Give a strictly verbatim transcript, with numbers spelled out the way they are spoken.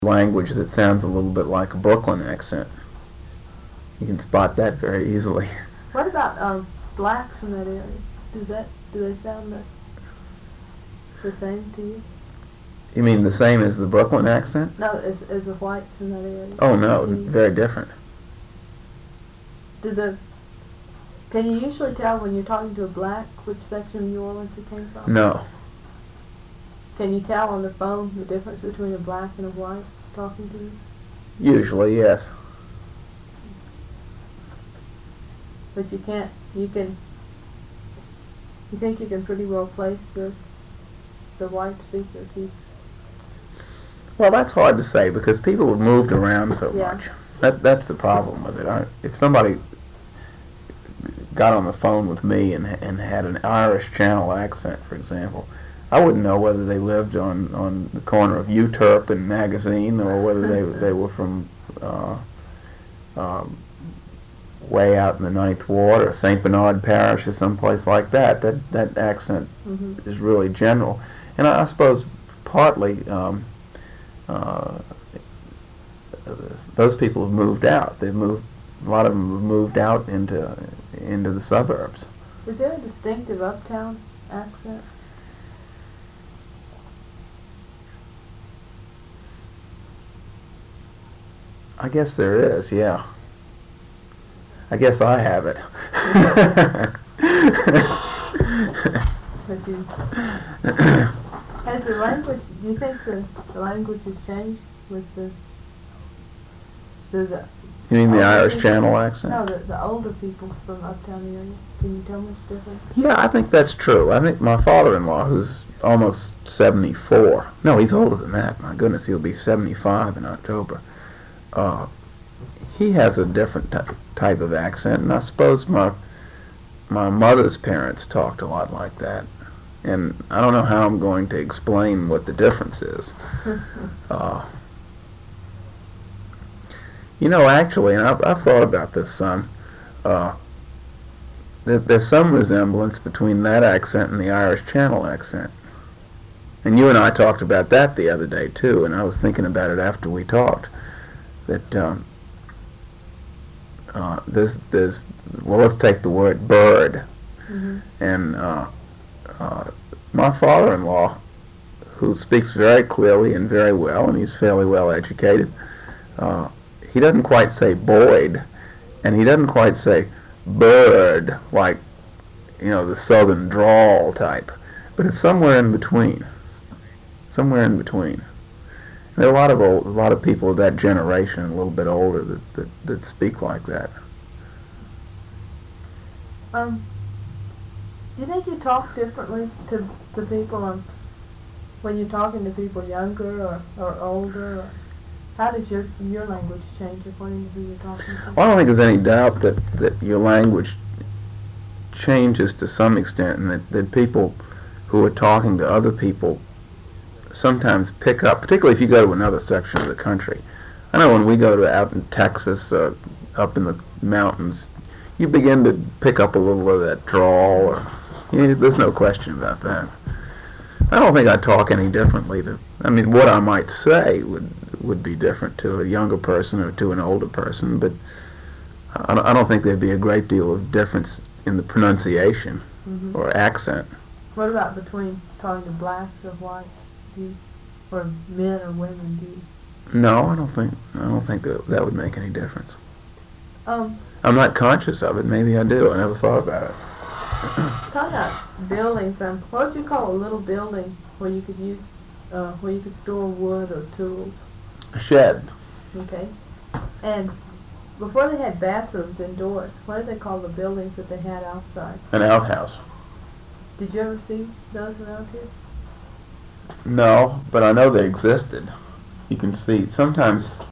language that sounds a little bit like a Brooklyn accent. You can spot that very easily. What about um, blacks in that area? Does that do they sound the, the same to you? You mean the same as the Brooklyn accent? No, as as the whites in that area. Oh no, Can you, very different. do the can you usually tell when you're talking to a black which section of New Orleans it came from? No. Can you tell on the phone the difference between a black and a white talking to you? Usually, yes. But you can't, you can, you think you can pretty well place the, the white speaker if you... Well, that's hard to say because people have moved around so Yeah. much. That That's the problem with it. I, if somebody got on the phone with me and and had an Irish Channel accent, for example, I wouldn't know whether they lived on, on the corner of Uterp and Magazine or whether they they were from uh, um, way out in the Ninth Ward or Saint Bernard Parish or someplace like that. That that accent Mm-hmm. is really general, and I, I suppose partly um, uh, those people have moved out. They've moved. A lot of them have moved out into into the suburbs. Is there a distinctive uptown accent? I guess there is, yeah. I guess I have it. But you, has the language, do you think the, the language has changed with the, the, the You mean the older Irish people? Channel accent? No, the, the older people from uptown area. Can you tell much difference? Yeah, I think that's true. I think my father-in-law, who's almost seventy-four, no, he's older than that. My goodness, he'll be seventy-five in October. Uh, he has a different ty- type of accent, and I suppose my my mother's parents talked a lot like that. And I don't know how I'm going to explain what the difference is. Uh, you know, actually, and I've, I've thought about this some, uh, that there's some resemblance between that accent and the Irish Channel accent. And you and I talked about that the other day, too, and I was thinking about it after we talked. That um, uh, there's, there's, well, let's take the word bird. Mm-hmm. And uh, uh, my father-in-law, who speaks very clearly and very well, and he's fairly well educated, uh, he doesn't quite say Boyd, and he doesn't quite say bird, like, you know, the southern drawl type, but it's somewhere in between. Somewhere in between. There are a lot of old, a lot of people of that generation, a little bit older, that, that, that speak like that. Um, do you think you talk differently to to people um, when you're talking to people younger or, or older? Or how does your your language change according to who you're talking to? Well, I don't think there's any doubt that, that your language changes to some extent, and that, that people who are talking to other people sometimes pick up, particularly if you go to another section of the country. I know when we go to out in Texas, uh, up in the mountains, you begin to pick up a little of that drawl. Or, you know, there's no question about that. I don't think I talk any differently. To, I mean, what I might say would would be different to a younger person or to an older person, but I don't, I don't think there'd be a great deal of difference in the pronunciation Mm-hmm. or accent. What about between talking to blacks or whites? Do you, or men or women? Do you? No, I don't think I don't think that that would make any difference. Um, I'm not conscious of it. Maybe I do. I never thought about it. talk about buildings. Um, what would you call a little building where you could use, uh, where you could store wood or tools? A shed. Okay. And before they had bathrooms indoors, what did they call the buildings that they had outside? An outhouse. Did you ever see those around here? No, but I know they existed. You can see sometimes